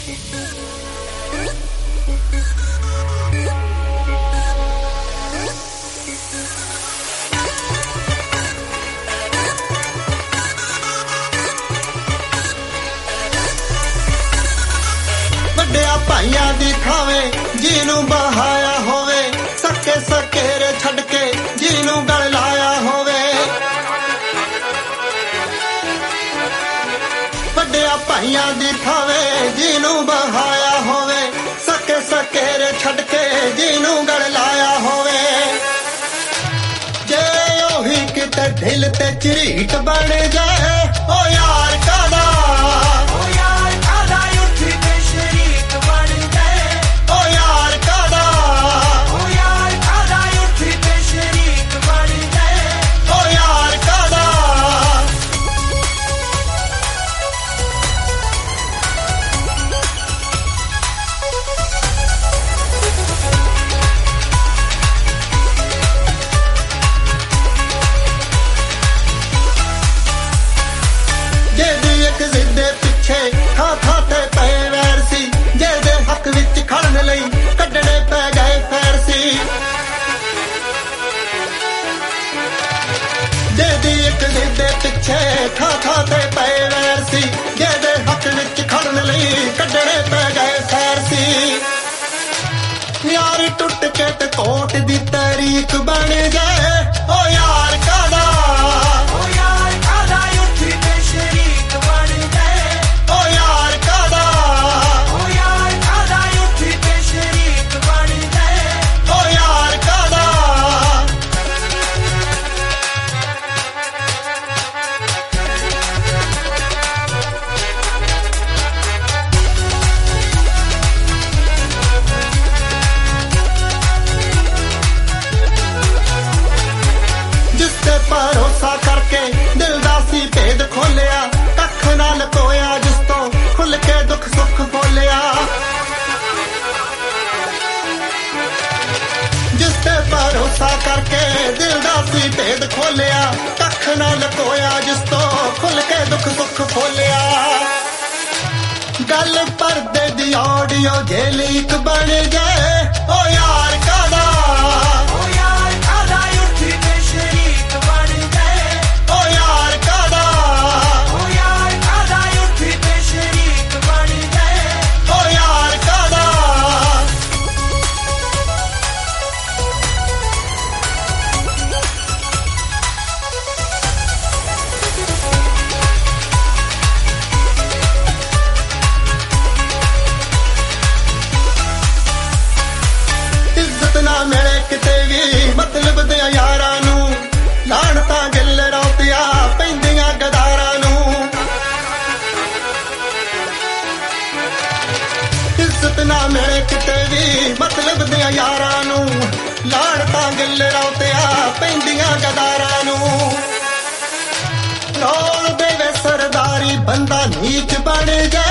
ਵੱਡਿਆਂ ਭਾਈਆਂ ਦੀ ਖਾਵੇਂ ਜਿਹਨੂੰ ਬਹਾਇਆ ਹੋਵੇ, ਸਕੇ ਸਕੇਰੇ ਛੱਡ ਕੇ ਜਿਹਨੂੰ ਗਲ ਲਾਇਆ ਹੋਵੇ। ਵੱਡਿਆਂ ਭਾਈਆਂ ਦੀ ਖਾਵੇਂ ਜਿਹਨੂੰ ਬਹਾਇਆ ਹੋਵੇ, ਸਕੇ ਸਕੇਰੇ ਛੱਡ ਕੇ ਜਿਹਨੂੰ ਗਲ ਲਾਇਆ ਹੋਵੇ। ਜੇ ਉਹੀ ਕਿਤੇ ਦਿਲ ਤੇ ਝਰੀਟ ਬਣ ਜਾਏ, ਓ ਯਾਰ ਕਾਦਾ ਥਾਂ ਥਾਂ ਤੇ ਪਏ ਵੈਰ ਸੀ, ਜਿਹਦੇ ਹੱਕ ਵਿੱਚ ਖੜਨ ਲਈ ਕੱਢਣੇ ਪੈ ਗਏ ਫੈਰ ਸੀ। ਜਿਹਦੀ ਇੱਕ ਜ਼ਿੱਦ ਦੇ ਪਿੱਛੇ ਥਾਂ ਥਾਂ ਤੇ ਪਏ ਵੈਰ ਸੀ, ਜਿਹਦੇ ਹੱਕ ਵਿੱਚ ਖੜਨ ਲਈ ਕੱਢਣੇ ਪੈ ਗਏ ਫੈਰ ਸੀ। ਯਾਰ ਟੁੱਟ ਕੇ ਤੇ ਕੋਟ ਦੀ ਤਾਰੀਖ ਬਣ ਜਾਏ, ਓ ਯਾਰ ਕਾਦਾ ਭਰੋਸਾ ਕਰਕੇ ਦਿਲ ਦਾ ਸੀ ਭੇਦ ਖੋਲਿਆ, ਕੱਖ ਨਾ ਲਕੋਇਆ ਜਿਸ ਤੋਂ ਖੁੱਲ ਕੇ ਦੁੱਖ ਸੁੱਖ ਬੋਲਿਆ। ਜਿਸ ਤੇ ਭਰੋਸਾ ਕਰਕੇ ਦਿਲ ਦਾ ਸੀ ਭੇਦ ਖੋਲਿਆ, ਕੱਖ ਨਾ ਲਕੋਇਆ ਜਿਸ ਤੋਂ ਖੁੱਲ ਕੇ ਦੁੱਖ ਸੁੱਖ ਬੋਲਿਆ। ਗੱਲ ਪਰਦੇ ਦੀ ਆਡੀਓ ਜੇ ਲੀਕ ਬਣ ਜਾਏ, ਓ ਯਾਰ ਕਾਦਾ ਮਿਲੇ ਕਿਤੇ ਵੀ ਮਤਲਬ ਦੇ ਯਾਰਾਂ ਨੂੰ, ਲਾਹਣਤਾਂ ਗਿੱਲ ਰੌਤੀਆਂ ਪੈਂਦੀਆਂ ਗਦਾਰਾਂ ਨੂੰ। ਇੱਜ਼ਤ ਨਾ ਮਿਲੇ ਕਿਤੇ ਵੀ ਮਤਲਬ ਦੇ ਯਾਰਾਂ ਨੂੰ, ਲਾਹਣਤਾਂ ਗਿੱਲ ਰੌਤੀਆਂ ਪੈਂਦੀਆਂ ਗਦਾਰਾਂ ਨੂੰ। ਰੋਲ ਦੇਵੇ ਸਰਦਾਰੀ ਬੰਦਾ ਨੀਚ ਬਣ ਜਾ